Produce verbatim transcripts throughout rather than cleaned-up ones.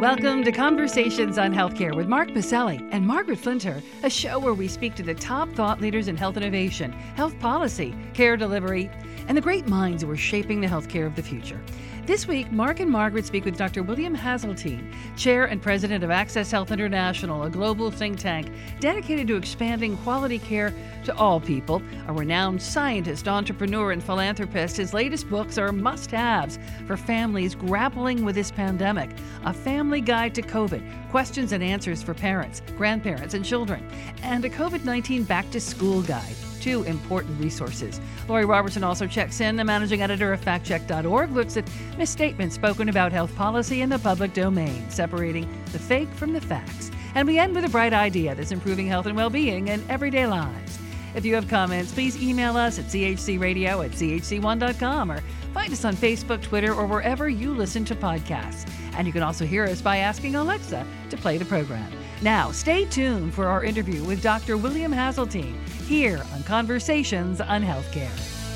Welcome to Conversations on Healthcare with Mark Pacelli and Margaret Flinter, a show where we speak to the top thought leaders in health innovation, health policy, care delivery, and the great minds who are shaping the healthcare of the future. This week, Mark and Margaret speak with Doctor William Haseltine, Chair and President of Access Health International, a global think tank dedicated to expanding quality care to all people. A renowned scientist, entrepreneur, and philanthropist, his latest books are must-haves for families grappling with this pandemic. A Family Guide to COVID, questions and answers for parents, grandparents, and children, and a COVID nineteen back-to-school guide. Two important resources. Lori Robertson also checks in. The managing editor of fact check dot org looks at misstatements spoken about health policy in the public domain, separating the fake from the facts. And we end with a bright idea that's improving health and well-being in everyday lives. If you have comments, please email us at c h c radio at c h c one dot com or find us on Facebook, Twitter, or wherever you listen to podcasts. And you can also hear us by asking Alexa to play the program. Now, stay tuned for our interview with Doctor William Haseltine here on Conversations on Healthcare.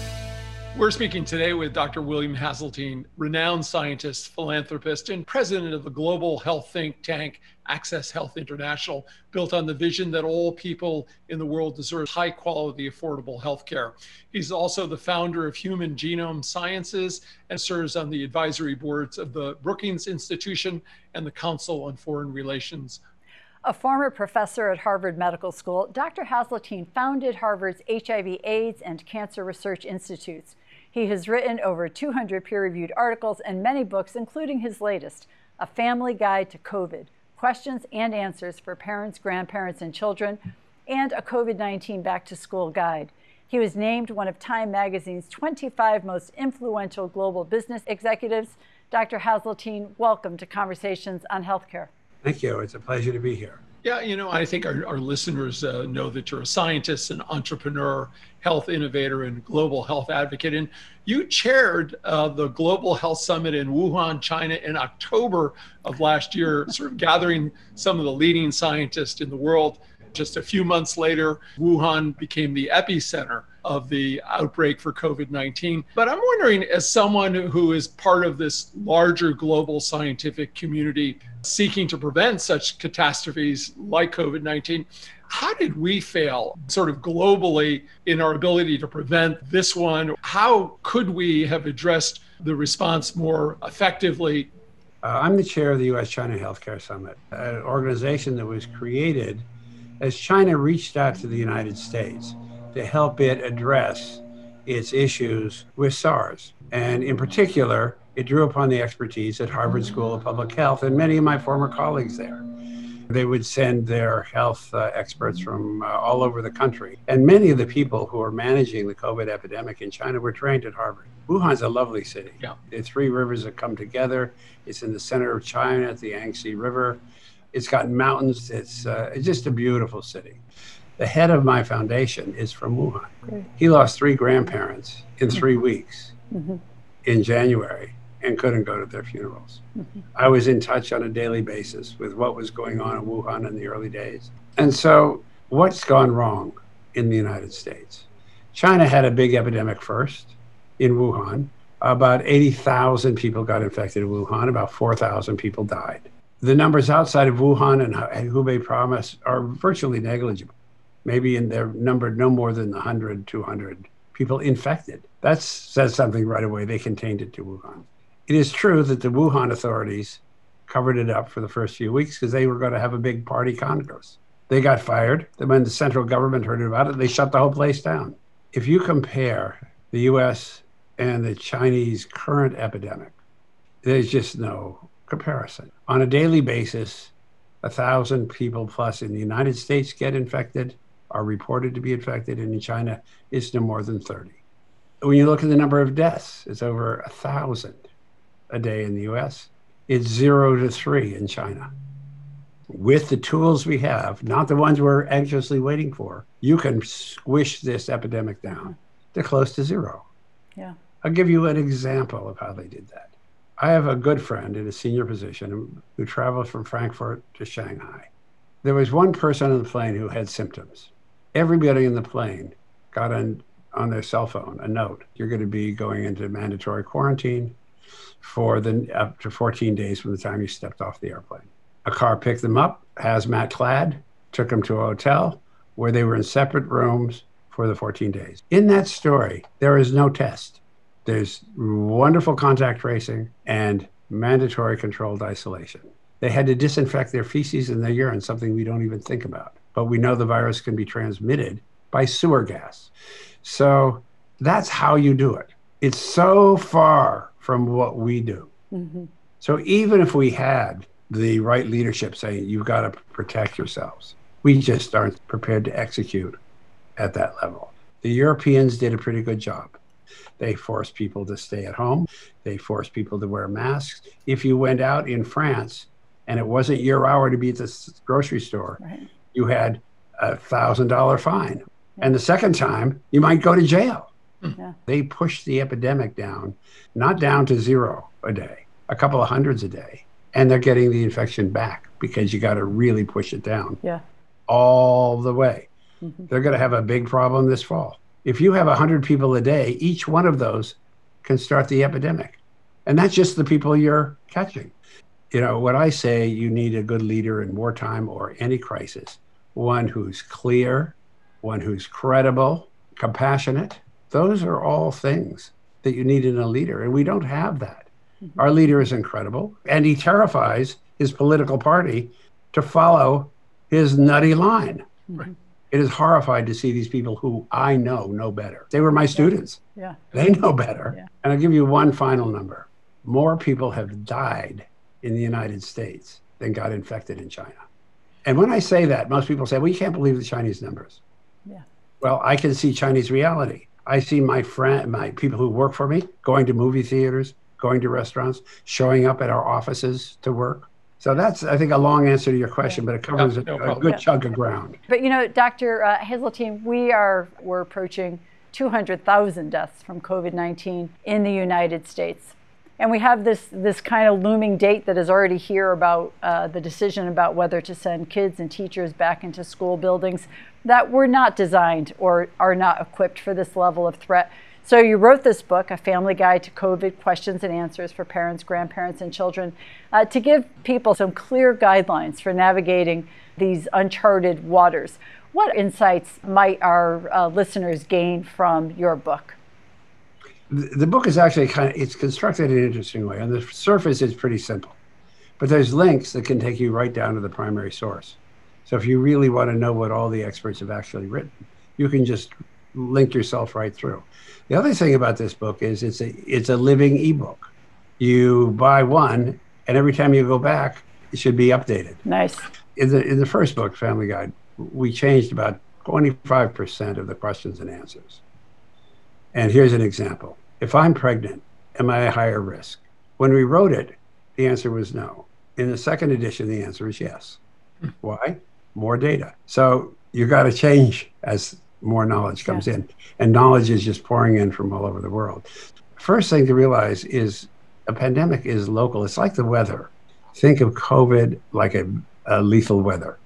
We're speaking today with Doctor William Haseltine, renowned scientist, philanthropist, and president of the global health think tank Access Health International, built on the vision that all people in the world deserve high-quality, affordable health care. He's also the founder of Human Genome Sciences and serves on the advisory boards of the Brookings Institution and the Council on Foreign Relations. A former professor at Harvard Medical School, Doctor Haseltine founded Harvard's H I V AIDS and Cancer Research Institutes. He has written over two hundred peer-reviewed articles and many books, including his latest, A Family Guide to COVID, Questions and Answers for Parents, Grandparents, and Children, and a COVID nineteen back-to-school guide. He was named one of Time Magazine's twenty-five most influential global business executives. Doctor Haseltine, welcome to Conversations on Healthcare. Thank you. It's a pleasure to be here. Yeah, you know, I think our, our listeners uh, know that you're a scientist, an entrepreneur, health innovator, and global health advocate. And you chaired uh, the Global Health Summit in Wuhan, China in October of last year, sort of gathering some of the leading scientists in the world. Just a few months later, Wuhan became the epicenter of the outbreak for COVID nineteen. But I'm wondering, as someone who is part of this larger global scientific community seeking to prevent such catastrophes like COVID nineteen, how did we fail sort of globally in our ability to prevent this one? How could we have addressed the response more effectively? Uh, I'm the chair of the U S China Healthcare Summit, an organization that was created as China reached out to the United States to help it address its issues with SARS. And in particular, it drew upon the expertise at Harvard School of Public Health and many of my former colleagues there. They would send their health uh, experts from uh, all over the country. And many of the people who are managing the COVID epidemic in China were trained at Harvard. Wuhan's a lovely city. Yeah. The three rivers have come together. It's in the center of China at the Yangtze River. It's got mountains. It's, uh, it's just a beautiful city. The head of my foundation is from Wuhan. Great. He lost three grandparents in three weeks mm-hmm. in January and couldn't go to their funerals. Mm-hmm. I was in touch on a daily basis with what was going on in Wuhan in the early days. And so what's gone wrong in the United States? China had a big epidemic first in Wuhan. About eighty thousand people got infected in Wuhan. About four thousand people died. The numbers outside of Wuhan and Hubei province are virtually negligible. Maybe in their number no more than one hundred, two hundred people infected. That says something right away. They contained it to Wuhan. It is true that the Wuhan authorities covered it up for the first few weeks because they were going to have a big party congress. They got fired. Then when the central government heard about it, they shut the whole place down. If you compare the U S and the Chinese current epidemic, there's just no comparison. On a daily basis, a thousand people plus in the United States get infected, are reported to be infected, and in China, it's no more than thirty. When you look at the number of deaths, it's over a thousand a day in the U S. It's zero to three in China. With the tools we have, not the ones we're anxiously waiting for, you can squish this epidemic down to close to zero. Yeah. I'll give you an example of how they did that. I have a good friend in a senior position who traveled from Frankfurt to Shanghai. There was one person on the plane who had symptoms. Everybody in the plane got on, on their cell phone a note. You're going to be going into mandatory quarantine. for the up to fourteen days from the time you stepped off the airplane. A car picked them up, hazmat clad, took them to a hotel where they were in separate rooms for the fourteen days. In that story, there is no test. There's wonderful contact tracing and mandatory controlled isolation. They had to disinfect their feces and their urine, something we don't even think about. But we know the virus can be transmitted by sewer gas. So that's how you do it. It's so far from what we do. Mm-hmm. So even if we had the right leadership saying, you've got to protect yourselves, we just aren't prepared to execute at that level. The Europeans did a pretty good job. They forced people to stay at home. They forced people to wear masks. If you went out in France and it wasn't your hour to be at the grocery store, right, you had a one thousand dollars fine. Yeah. And the second time, you might go to jail. Yeah. They pushed the epidemic down, not down to zero a day, a couple of hundreds a day. And they're getting the infection back because you got to really push it down, yeah, all the way. Mm-hmm. They're going to have a big problem this fall. If you have one hundred people a day, each one of those can start the epidemic. And that's just the people you're catching. You know, when I say you need a good leader in wartime or any crisis, one who's clear, one who's credible, compassionate, those are all things that you need in a leader. And we don't have that. Mm-hmm. Our leader is incredible, and he terrifies his political party to follow his nutty line. Mm-hmm. It is horrified to see these people who I know know better. They were my students. Yeah. They know better. Yeah. And I'll give you one final number. More people have died in the United States than got infected in China. And when I say that, most people say, well, you can't believe the Chinese numbers. Yeah. Well, I can see Chinese reality. I see my friend, my people who work for me going to movie theaters, going to restaurants, showing up at our offices to work. So that's, I think, a long answer to your question, but it covers no, no a, a good yeah. chunk of ground. But, you know, Doctor Uh, Hazeltine, we are, we're approaching two hundred thousand deaths from COVID nineteen in the United States. And we have this, this kind of looming date that is already here about uh, the decision about whether to send kids and teachers back into school buildings that were not designed or are not equipped for this level of threat. So you wrote this book, A Family Guide to COVID Questions and Answers for Parents, Grandparents, and Children, uh, to give people some clear guidelines for navigating these uncharted waters. What insights might our uh, listeners gain from your book? The, the book is actually kind of, it's constructed in an interesting way. On the surface, it's pretty simple. But there's links that can take you right down to the primary source. So if you really want to know what all the experts have actually written, you can just link yourself right through. The other thing about this book is it's a it's a living ebook. You buy one, and every time you go back, it should be updated. Nice. In the in the first book, Family Guide, we changed about twenty-five percent of the questions and answers. And here's an example. If I'm pregnant, am I a higher risk? When we wrote it, the answer was no. In the second edition, the answer is yes. Why? More data. So you got to change as more knowledge comes yeah. in, and knowledge is just pouring in from all over the world. First thing to realize is a pandemic is local. It's like the weather. Think of COVID like a, a lethal weather.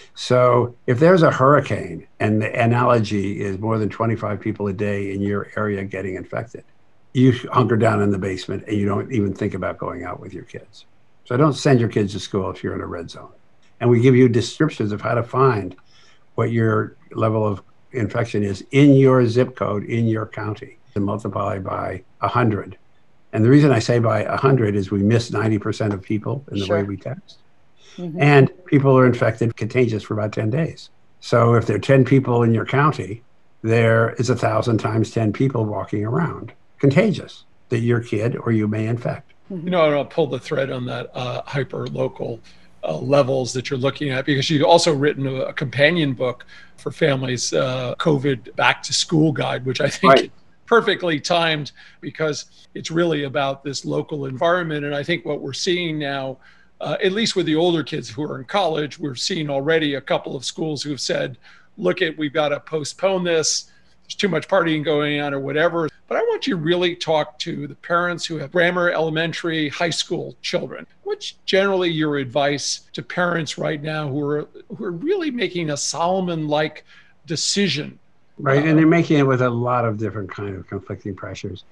So if there's a hurricane and the analogy is more than twenty-five people a day in your area getting infected, you hunker down in the basement and you don't even think about going out with your kids. So don't send your kids to school if you're in a red zone. And we give you descriptions of how to find what your level of infection is in your zip code, in your county, and multiply by one hundred. And the reason I say by one hundred is we miss ninety percent of people in the sure. way we text. Mm-hmm. And people are infected, contagious for about ten days. So if there are ten people in your county, there is one thousand times ten people walking around, contagious, that your kid or you may infect. Mm-hmm. You know, I'll pull the thread on that uh, hyper-local Uh, levels that you're looking at, because you've also written a, a companion book for families, uh, COVID Back to School Guide, which I think right. perfectly timed, because it's really about this local environment. And I think what we're seeing now, uh, at least with the older kids who are in college, we're seeing already a couple of schools who've said, look, it, we've got to postpone this. There's too much partying going on or whatever. But I want you to really talk to the parents who have grammar, elementary, high school children. What's generally your advice to parents right now who are who are really making a Solomon-like decision? Right, uh, and they're making it with a lot of different kind of conflicting pressures.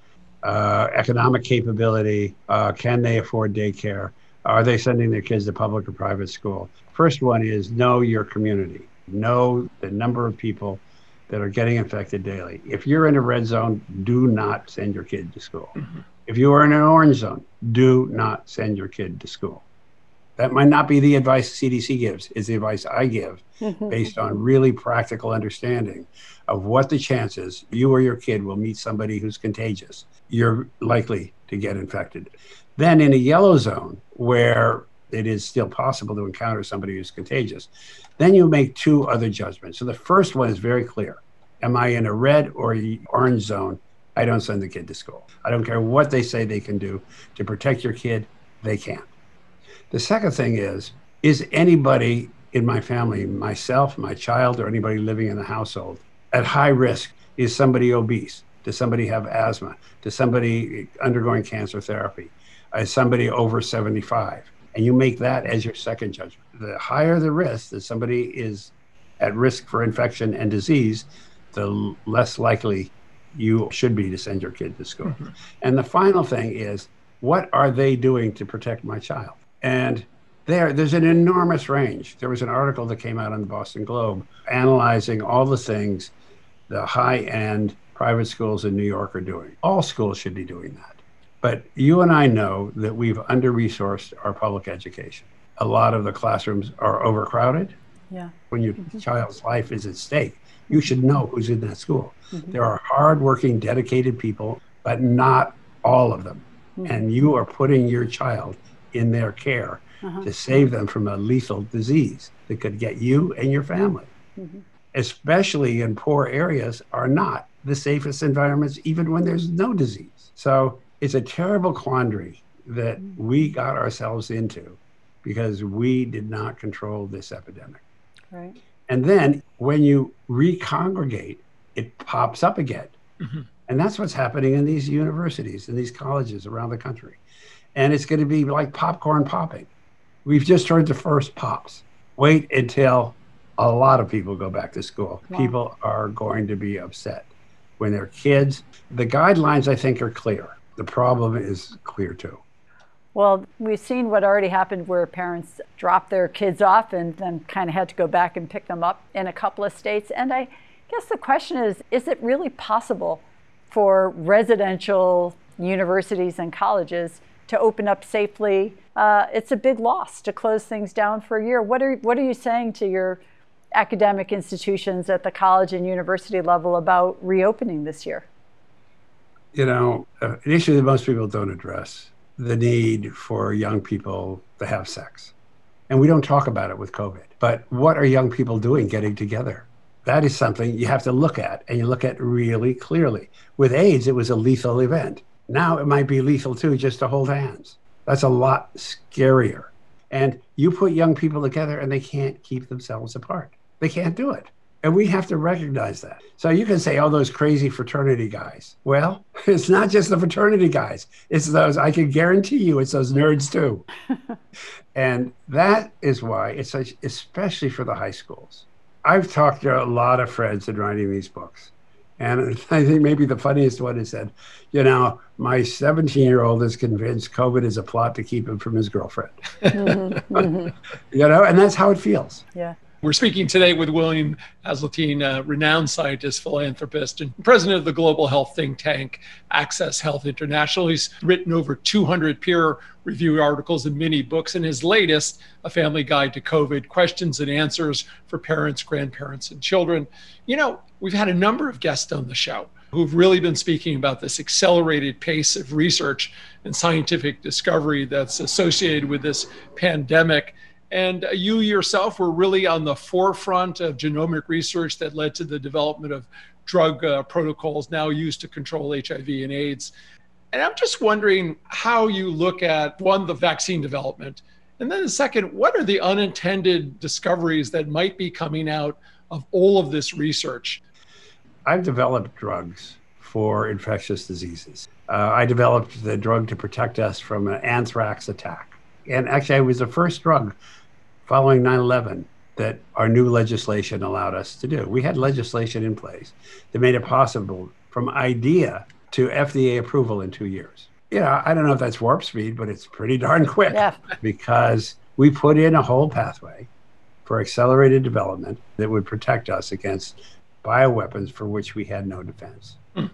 uh, economic capability, uh, can they afford daycare? Are they sending their kids to public or private school? First one is know your community. Know the number of people that are getting infected daily. If you're in a red zone, do not send your kid to school. Mm-hmm. If you are in an orange zone, do not send your kid to school. That might not be the advice C D C gives, it's the advice I give mm-hmm. based on really practical understanding of what the chances you or your kid will meet somebody who's contagious. You're likely to get infected. Then in a yellow zone where it is still possible to encounter somebody who's contagious, then you make two other judgments. So the first one is very clear. Am I in a red or orange zone? I don't send the kid to school. I don't care what they say they can do to protect your kid, they can't. The second thing is, is anybody in my family, myself, my child, or anybody living in the household at high risk? Is somebody obese? Does somebody have asthma? Does somebody undergoing cancer therapy? Is somebody over seventy-five? And you make that as your second judgment. The higher the risk that somebody is at risk for infection and disease, the less likely you should be to send your kid to school. Mm-hmm. And the final thing is, what are they doing to protect my child? And there, there's an enormous range. There was an article that came out in the Boston Globe analyzing all the things the high-end private schools in New York are doing. All schools should be doing that. But you and I know that we've under-resourced our public education. A lot of the classrooms are overcrowded. Yeah. When your mm-hmm. child's life is at stake, you should know who's in that school. Mm-hmm. There are hardworking, dedicated people, but not all of them. Mm-hmm. And you are putting your child in their care uh-huh. to save them from a lethal disease that could get you and your family. Mm-hmm. Especially in poor areas, are not the safest environments, even when there's no disease. So it's a terrible quandary that we got ourselves into because we did not control this epidemic. Right. And then when you recongregate, it pops up again. Mm-hmm. And that's what's happening in these universities and these colleges around the country. And it's going to be like popcorn popping. We've just heard the first pops. Wait until a lot of people go back to school. Wow. People are going to be upset when they're kids. The guidelines, I think, are clear. The problem is clear too. Well, we've seen what already happened where parents dropped their kids off and then kind of had to go back and pick them up in a couple of states. And I guess the question is, is it really possible for residential universities and colleges to open up safely? Uh, it's a big loss to close things down for a year. What are, what are you saying to your academic institutions at the college and university level about reopening this year? You know, uh, an issue that most people don't address, the need for young people to have sex. And we don't talk about it with COVID. But what are young people doing getting together? That is something you have to look at, and you look at really clearly. With AIDS, it was a lethal event. Now it might be lethal too, just to hold hands. That's a lot scarier. And you put young people together and they can't keep themselves apart. They can't do it. And we have to recognize that. So you can say, oh, those crazy fraternity guys. Well, it's not just the fraternity guys. It's those, I can guarantee you, it's those nerds too. And that is why it's such, especially for the high schools. I've talked to a lot of friends in writing these books. And I think maybe the funniest one is said, you know, my seventeen-year-old is convinced COVID is a plot to keep him from his girlfriend. Mm-hmm, mm-hmm. You know, and that's how it feels. Yeah. We're speaking today with William Haseltine, a renowned scientist, philanthropist, and president of the global health think tank, Access Health International. He's written over two hundred peer-reviewed articles and many books, and his latest, A Family Guide to COVID, Questions and Answers for Parents, Grandparents, and Children. You know, we've had a number of guests on the show who've really been speaking about this accelerated pace of research and scientific discovery that's associated with this pandemic. And you yourself were really on the forefront of genomic research that led to the development of drug uh, protocols now used to control H I V and AIDS. And I'm just wondering how you look at, one, the vaccine development, and then the second, what are the unintended discoveries that might be coming out of all of this research? I've developed drugs for infectious diseases. Uh, I developed the drug to protect us from an anthrax attack. And actually, I was the first drug following nine eleven that our new legislation allowed us to do. We had legislation in place that made it possible from idea to F D A approval in two years. You know, I don't know if that's warp speed, but it's pretty darn quick Yeah. because we put in a whole pathway for accelerated development that would protect us against bioweapons for which we had no defense. Mm.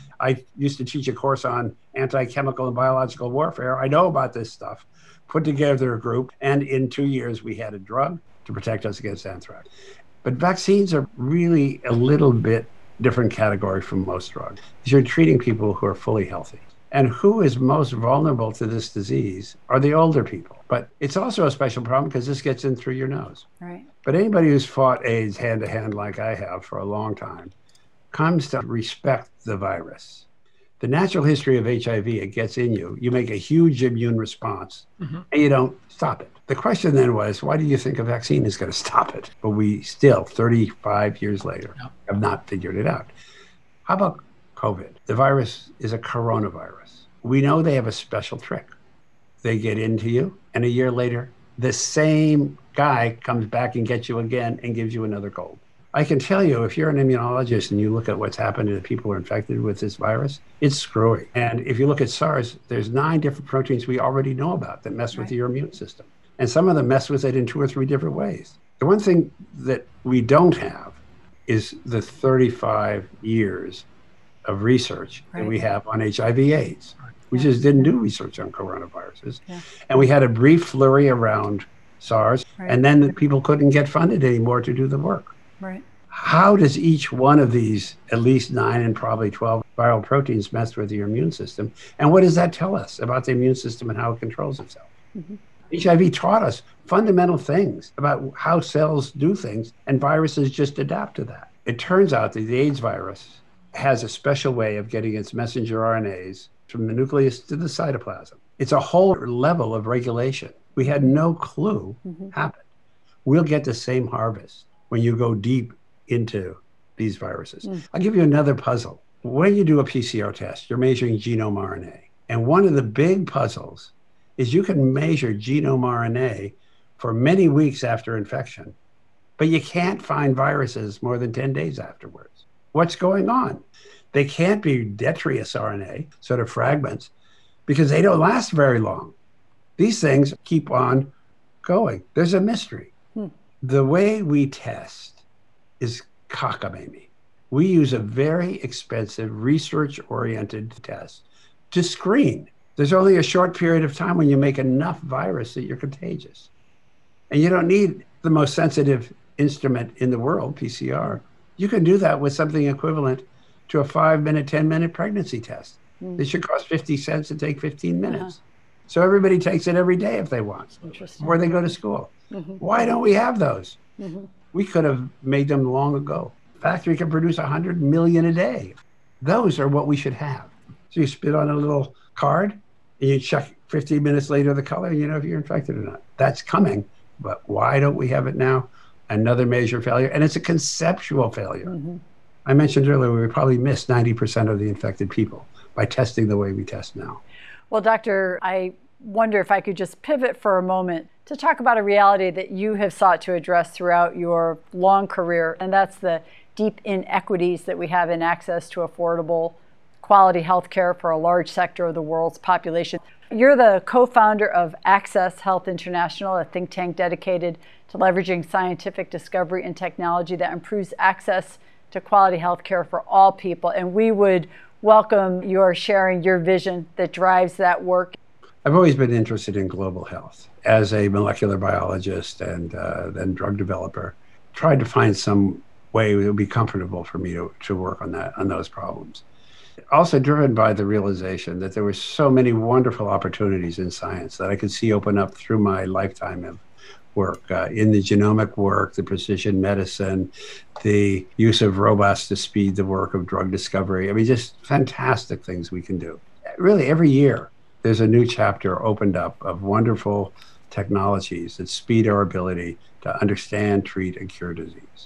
I used to teach a course on anti-chemical and biological warfare. I know about this stuff. Put together a group, and in two years we had a drug to protect us against anthrax. But vaccines are really a little bit different category from most drugs. You're treating people who are fully healthy. And who is most vulnerable to this disease are the older people. But it's also a special problem because this gets in through your nose. Right. But anybody who's fought AIDS hand to hand like I have for a long time comes to respect the virus. The natural history of H I V, it gets in you. You make a huge immune response, mm-hmm. and you don't stop it. The question then was, why do you think a vaccine is going to stop it? But we still, thirty-five years later, yeah. have not figured it out. How about COVID? The virus is a coronavirus. We know they have a special trick. They get into you, and a year later, the same guy comes back and gets you again and gives you another cold. I can tell you, if you're an immunologist and you look at what's happened to the people who are infected with this virus, it's screwy. And if you look at SARS, there's nine different proteins we already know about that mess right. with your immune system. And some of them mess with it in two or three different ways. The one thing that we don't have is the thirty-five years of research right. that we have on H I V AIDS. We yeah. just didn't do research on coronaviruses. Yeah. And we had a brief flurry around SARS, right. and then the people couldn't get funded anymore to do the work. Right. How does each one of these, at least nine and probably twelve viral proteins, mess with your immune system? And what does that tell us about the immune system and how it controls itself? Mm-hmm. H I V taught us fundamental things about how cells do things, and viruses just adapt to that. It turns out that the AIDS virus has a special way of getting its messenger R N As from the nucleus to the cytoplasm. It's a whole level of regulation we had no clue mm-hmm. happened. We'll get the same harvest when you go deep into these viruses. Mm. I'll give you another puzzle. When you do a P C R test, you're measuring genome R N A. And one of the big puzzles is you can measure genome R N A for many weeks after infection, but you can't find viruses more than ten days afterwards. What's going on? They can't be detritus R N A, sort of fragments, because they don't last very long. These things keep on going. There's a mystery. Hmm. The way we test is cockamamie. We use a very expensive research-oriented test to screen. There's only a short period of time when you make enough virus that you're contagious. And you don't need the most sensitive instrument in the world, P C R. You can do that with something equivalent to a five-minute, ten-minute pregnancy test. Mm. It should cost fifty cents and take fifteen minutes. Uh-huh. So everybody takes it every day if they want, or they go to school. Mm-hmm. Why don't we have those? Mm-hmm. We could have made them long ago. Factory can produce one hundred million a day. Those are what we should have. So you spit on a little card, and you check fifteen minutes later the color, and you know if you're infected or not. That's coming, but why don't we have it now? Another major failure, and it's a conceptual failure. Mm-hmm. I mentioned earlier we probably missed ninety percent of the infected people by testing the way we test now. Well, Doctor, I wonder if I could just pivot for a moment to talk about a reality that you have sought to address throughout your long career, and that's the deep inequities that we have in access to affordable, quality health care for a large sector of the world's population. You're the co-founder of Access Health International, a think tank dedicated to leveraging scientific discovery and technology that improves access to quality health care for all people. And we would welcome your sharing your vision that drives that work. I've always been interested in global health. As a molecular biologist and uh, then drug developer, tried to find some way that would be comfortable for me to, to work on that, on those problems. Also driven by the realization that there were so many wonderful opportunities in science that I could see open up through my lifetime of work, uh, in the genomic work, the precision medicine, the use of robots to speed the work of drug discovery. I mean, just fantastic things we can do. Really, every year, there's a new chapter opened up of wonderful technologies that speed our ability to understand, treat, and cure disease.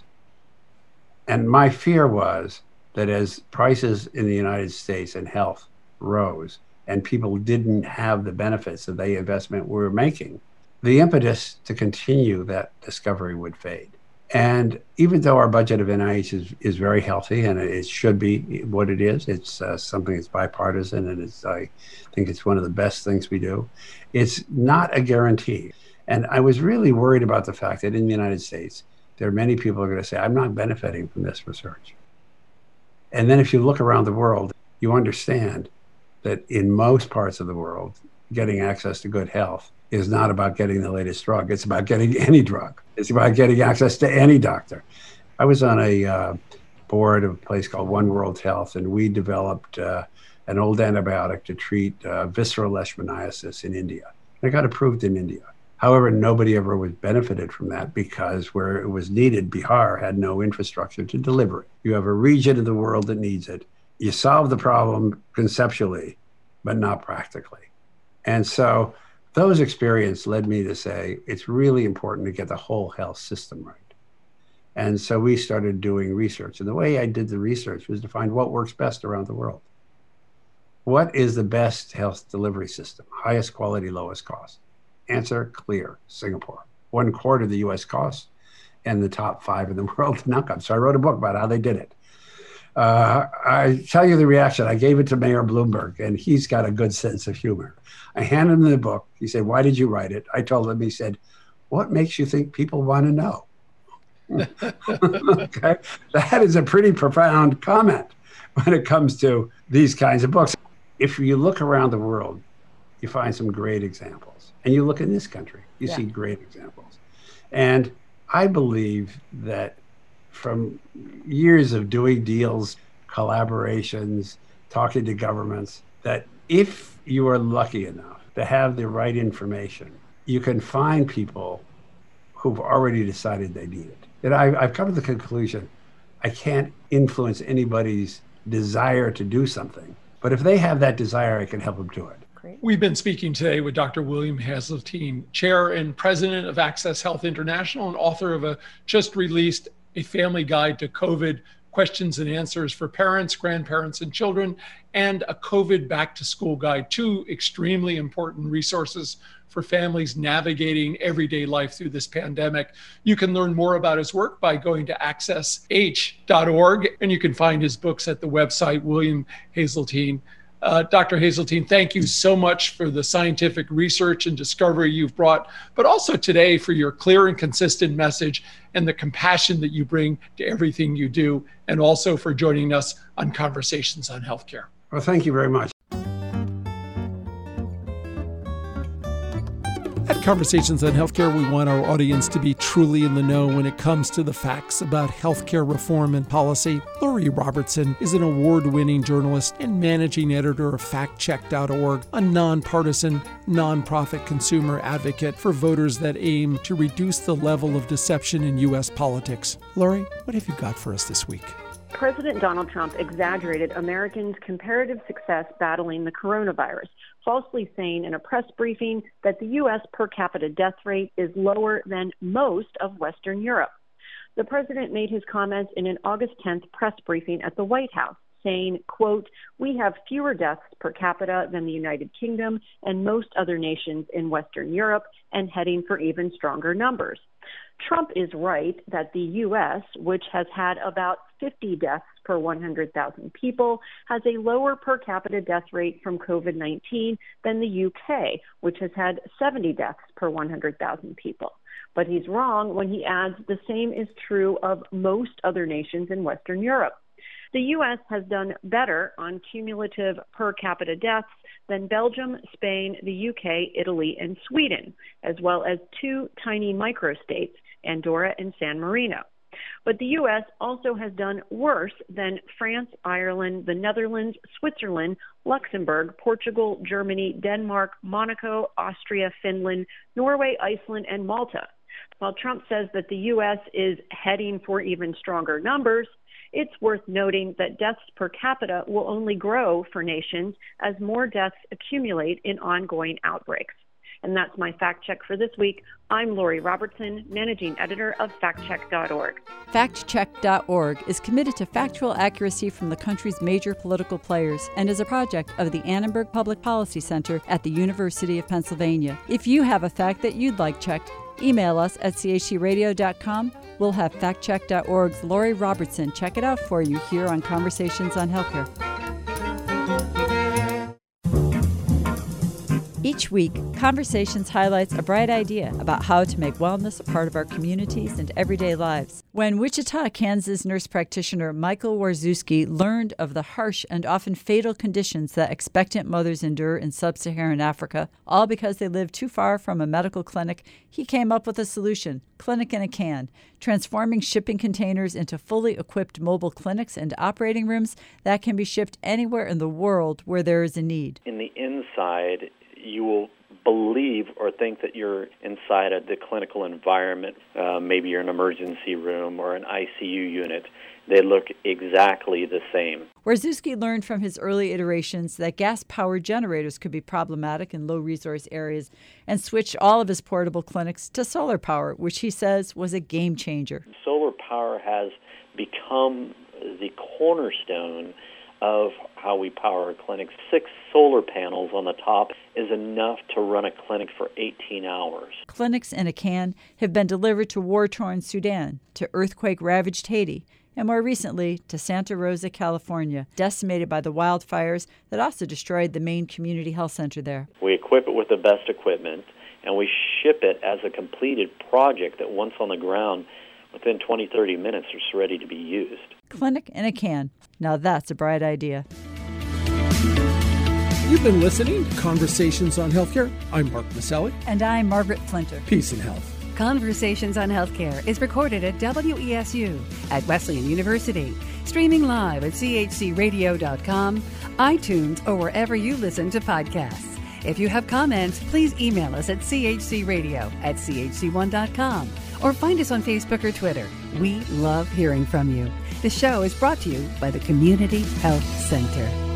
And my fear was that as prices in the United States and health rose and people didn't have the benefits of the investment we were making, the impetus to continue that discovery would fade. And even though our budget of N I H is, is very healthy, and it should be what it is, it's uh, something that's bipartisan, and it's, I think it's one of the best things we do. It's not a guarantee. And I was really worried about the fact that in the United States, there are many people who are going to say, I'm not benefiting from this research. And then if you look around the world, you understand that in most parts of the world, getting access to good health is not about getting the latest drug. It's about getting any drug. It's about getting access to any doctor. I was on a uh, board of a place called One World Health, and we developed uh, an old antibiotic to treat uh, visceral leishmaniasis in India. It got approved in India. However, nobody ever was benefited from that because where it was needed, Bihar had no infrastructure to deliver it. You have a region of the world that needs it. You solve the problem conceptually, but not practically. And so those experiences led me to say, it's really important to get the whole health system right. And so we started doing research. And the way I did the research was to find what works best around the world. What is the best health delivery system? Highest quality, lowest cost. Answer, clear, Singapore. One quarter of the U S cost and the top five in the world in outcomes. So I wrote a book about how they did it. Uh, I tell you the reaction. I gave it to Mayor Bloomberg, and he's got a good sense of humor. I handed him the book. He said, why did you write it? I told him, he said, what makes you think people want to know? Okay, that is a pretty profound comment when it comes to these kinds of books. If you look around the world, you find some great examples. And you look in this country, you yeah. see great examples. And I believe that from years of doing deals, collaborations, talking to governments, that if you are lucky enough to have the right information, you can find people who've already decided they need it. And I, I've come to the conclusion, I can't influence anybody's desire to do something, but if they have that desire, I can help them do it. Great. We've been speaking today with Doctor William Haseltine, Chair and President of Access Health International and author of a just released A Family Guide to COVID Questions and Answers for Parents, Grandparents, and Children, and a COVID Back to School Guide, two extremely important resources for families navigating everyday life through this pandemic. You can learn more about his work by going to access h dot org, and you can find his books at the website, William Haseltine. Uh, Doctor Haseltine, thank you so much for the scientific research and discovery you've brought, but also today for your clear and consistent message and the compassion that you bring to everything you do, and also for joining us on Conversations on Healthcare. Well, thank you very much. At Conversations on Healthcare, we want our audience to be truly in the know when it comes to the facts about healthcare reform and policy. Lori Robertson is an award-winning journalist and managing editor of fact check dot org, a nonpartisan, nonprofit consumer advocate for voters that aim to reduce the level of deception in U S politics. Lori, what have you got for us this week? President Donald Trump exaggerated Americans' comparative success battling the coronavirus, falsely saying in a press briefing that the U S per capita death rate is lower than most of Western Europe. The president made his comments in an August tenth press briefing at the White House, saying, quote, "We have fewer deaths per capita than the United Kingdom and most other nations in Western Europe, and heading for even stronger numbers." Trump is right that the U S, which has had about fifty deaths per one hundred thousand people, has a lower per capita death rate from COVID nineteen than the U K, which has had seventy deaths per one hundred thousand people. But he's wrong when he adds the same is true of most other nations in Western Europe. The U S has done better on cumulative per capita deaths than Belgium, Spain, the U K, Italy, and Sweden, as well as two tiny microstates, Andorra and San Marino. But the U S also has done worse than France, Ireland, the Netherlands, Switzerland, Luxembourg, Portugal, Germany, Denmark, Monaco, Austria, Finland, Norway, Iceland, and Malta. While Trump says that the U S is heading for even stronger numbers, it's worth noting that deaths per capita will only grow for nations as more deaths accumulate in ongoing outbreaks. And that's my fact check for this week. I'm Lori Robertson, managing editor of fact check dot org. fact check dot org is committed to factual accuracy from the country's major political players and is a project of the Annenberg Public Policy Center at the University of Pennsylvania. If you have a fact that you'd like checked, Email us at c h c radio dot com. We'll have fact check dot org's Lori Robertson check it out for you here on Conversations on Healthcare. Each week, Conversations highlights a bright idea about how to make wellness a part of our communities and everyday lives. When Wichita, Kansas nurse practitioner Michael Warzewski learned of the harsh and often fatal conditions that expectant mothers endure in sub-Saharan Africa, all because they live too far from a medical clinic, he came up with a solution, Clinic in a Can, transforming shipping containers into fully equipped mobile clinics and operating rooms that can be shipped anywhere in the world where there is a need. In the inside, you will believe or think that you're inside of the clinical environment. Uh, maybe you're in an emergency room or an I C U unit. They look exactly the same. Warzewski learned from his early iterations that gas-powered generators could be problematic in low-resource areas and switched all of his portable clinics to solar power, which he says was a game changer. Solar power has become the cornerstone of how we power our clinics. Six solar panels on the top is enough to run a clinic for eighteen hours. Clinics in a Can have been delivered to war-torn Sudan, to earthquake-ravaged Haiti, and more recently to Santa Rosa, California, decimated by the wildfires that also destroyed the main community health center there. We equip it with the best equipment, and we ship it as a completed project that once on the ground, within twenty, thirty minutes, is ready to be used. Clinic in a Can. Now that's a bright idea. You've been listening to Conversations on Healthcare. I'm Mark Maselli. And I'm Margaret Flinter. Peace and health. Conversations on Healthcare is recorded at W E S U at Wesleyan University, streaming live at c h c radio dot com, iTunes, or wherever you listen to podcasts. If you have comments, please email us at c h c radio at c h c one dot com or find us on Facebook or Twitter. We love hearing from you. The show is brought to you by the Community Health Center.